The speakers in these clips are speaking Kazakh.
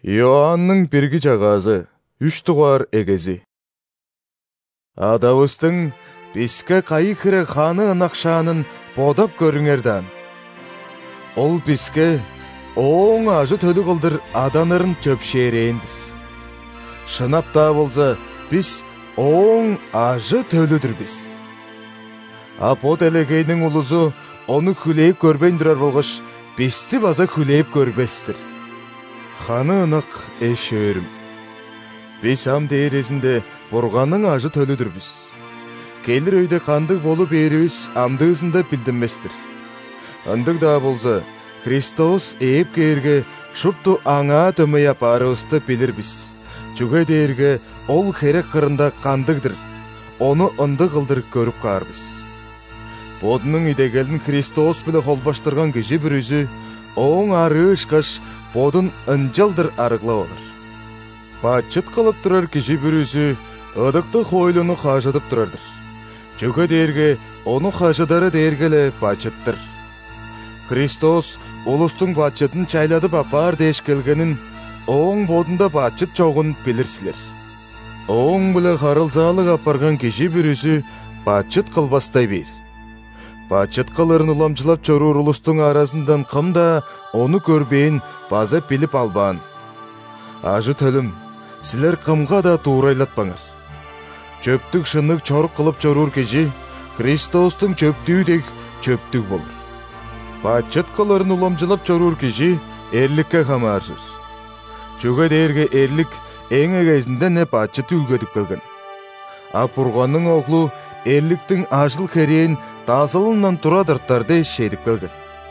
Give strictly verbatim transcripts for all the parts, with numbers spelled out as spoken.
Иоанның бирги жагазы, үч тугар эгези. Адабыстың биске кайы ханы ынакшанын бодап көрүңердан. Ол биске оң ажы төлү кылдыр аданырын чөпшерейиндир. Шынапта болса, біз оң ажы төлүдүр біз. Апот элекейнин улузу оны хүлейіп көрбейн durар болгош, бисти база хүлейіп көрбестир. Ханы ынак эшөрүм. Біз ам дээресинде Бурганның ажы төлүдүр біз. Келир өйдө кандык болуп берибиз амдыгысында билдинместир. Ындык да болса, Христос ээп кээрге шупту аңа төмөй апарыбызды билирбиз. Чуга дээрге ол херек кырында кандыктыр. Оны ынды кылдыр көрүп каарбыз. Бодунун идегелин Христос биле холбаштырган киши бүрүзү оң арыышкаш бодун ынжалдыр арыглап алыр. Бачыт кылып турар киши бүрүзү ыдыкты хойлуну хажытып турардыр. Чуга дээрге оны хажыдары дээргеле бачыттыр. Христос улустун бачытын чайладып апар деш келгенин оң бодунда бачыт чогун билирсилер. Оң биле харылзаалык апарган киши бүрүзү бачыт кылбастай бир. Бачыт кылырын уламчылап чоруур улустун арасындан кымда оны көрбейин база билип албаан. Ажы төлүм, силер кымга да туурайлатпаңар. Чөптүк шынык чорук кылып чоруур киши Христостун чөптүүдек чөптүк болор. Бачыт кылырын уламчылап чоруур киши эрликке хамаарсыз. Чуга дээрге эрлик эң эгезинде не бачыт үлгөдүп келген. А Бурганның оглу эрликтин ажыл хереин тазылынан турадырттар дей шедип келген.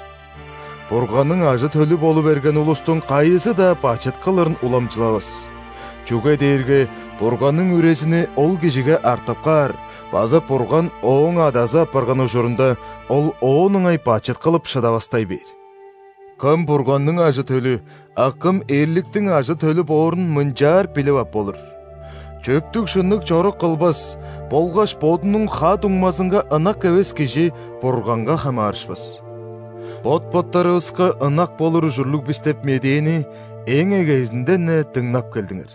Бурганның ажы төлү болу берген улустун кайысы да бачыт кылырын уламчылабыз. Чуга дээрге Бурганның үресини ол кишиге артапкар, база Бурган оң адазы апарган ужурунда ол оонуңай бачыт кылып шыдабастай бир. Кым Бурганның ажы төлү, акым эрликтин ажы төлү боорун мынжаар билип ап болор. Чөптүк шыннык чорук кылбас, болгаш бодунун ха дуңмасынга ынак эбес киши Бурганга хамаарышпас. Бот-боттарыбызга ынак болор ужурлук биз деп медени эң эгезинден не тыңнап келдиңер.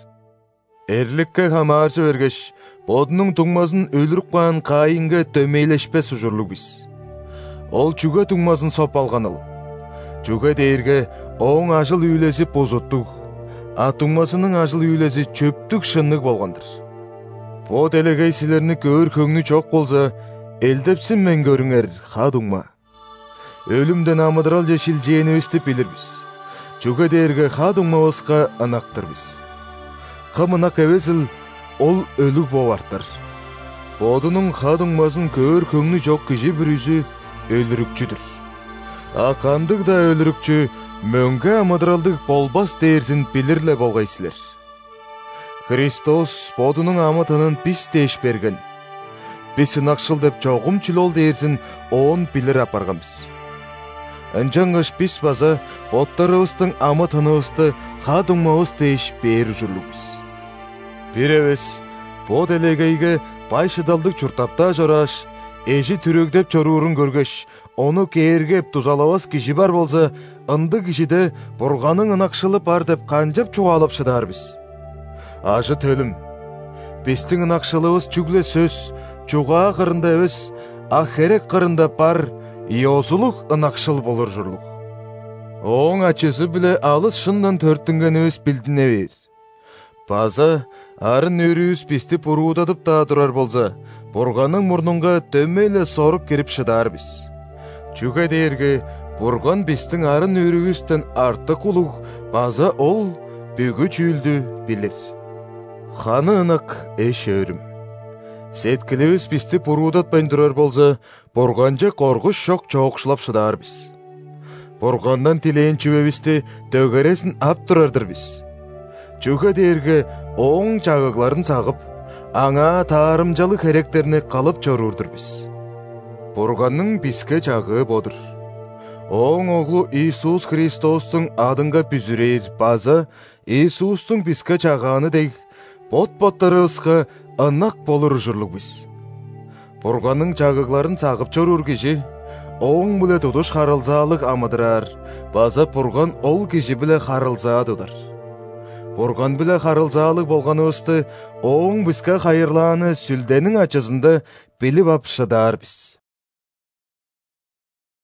Эрликке хамаарчы бергеш, бодунун дуңмасын өлүрүп калган Кайынга төмейлешпес ужурлук биз. Ол чуга дуңмасын соп алганыл. Чуга дээрге оң ажыл үйлеси бозоттук, а дуңмасынын ажыл үйлеси чөптүк шыннык болгондыр. Бот элекей силерни көөр көңү чок болса, элдепсин мен көрүңер ха дуңма. Өлүмдөн амыдырал же шилжээнибизди билирбиз. Чуга дээрге ха дуңмабызга ынактырбыз. Кым ынак эбесил, ол өлүк болуптыр. Бодунун ха дуңмасын көөр көңү жок киши бүрүзү өлүрүкчүдүр. А кандык да өлүрүкчү мөңгө амыдыралдык болбас дээрсин билирле болгайсилер. Христос бодунун амытынын биз деш берген. Биз ынакшыл деп чогумчулол дээрсин оон билир апарганбыз. Ынжаңыш биз база боттарыбыздын амытыныбызды ха дуңмабыз деш бээр ужурлукбуз. Бир эбес бот элегейге бай шыдалдык чуртапта жораш, эжи түрөгдеп чоруурун көргөш, оны кээргеп тузалабас киши бар болса, ынды кишиде Бурганның ынакшылы бар деп канжап чуалып шыдарбыз. Ажы төлүм, биздин ынакшылыбыз чүгле сөз, чугаа кырында эбес, а херек кырында бар, иозулук ынакшыл болор журлук. Оң ачысы биле алыс шындан төрттүнгенибиз билдине бир. База арын өрүүбүз бизди буруудатып да турар болса, Бурганның мурнунга төмөйле соруп кирип шыдарбыз. Чуга дээрге Бурган биздин арын өрүүбүздөн артык улуг, база ол бүгү чүүлдү билир. Ханы ынак эшөрүм. Сеткилибиз бизди буруудатпайн турар болса, Бурганча коргуш шок чоокшулап шыдарбыз. Бургандан тилейин чүбебизди төгөресин ап турардыр биз. Чуга дээрге оң чагыгларын сагып, аңа таарымжалы херектерини калып чорурдур биз. Бурганның бизге чагы бодур. Оң оглу Иисус Христостун адынга бүзүрейр база Иисустун бизге чагааны дейг, бот-боттарыбызга ынак болор ужурлук биз. Бурганның чагыгларын сагып чоруур киши оң биле тудуш харылзаалык амыдырар, база Бурган ол киши биле харылзаа тудар. Бурган биле харылзаалык болганыбызды, оң бизге хайырлааны сүлденин ачысында билип ап шыдаар биз.